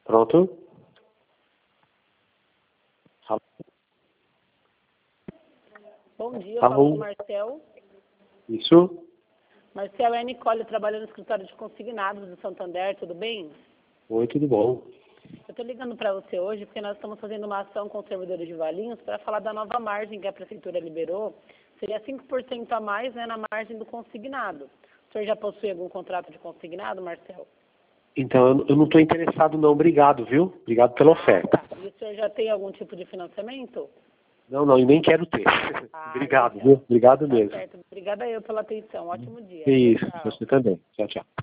Pronto? Bom dia, eu falo com o Marcel. Isso? Marcel, é a Nicole, trabalho no escritório de consignados do Santander, tudo bem? Oi, tudo bom? Eu estou ligando para você hoje porque nós estamos fazendo uma ação com os servidores de Valinhos para falar da nova margem que a Prefeitura liberou. Seria 5% a mais, né, na margem do consignado. O senhor já possui algum contrato de consignado, Marcel? Então, eu não estou interessado não, obrigado, viu? Obrigado pela oferta. Tá. E o senhor já tem algum tipo de financiamento? Não, e nem quero ter. Obrigado, legal. viu? Obrigado Tá mesmo. certo. Obrigada eu pela atenção. Ótimo dia. Isso, Tchau. você também. Tchau, tchau.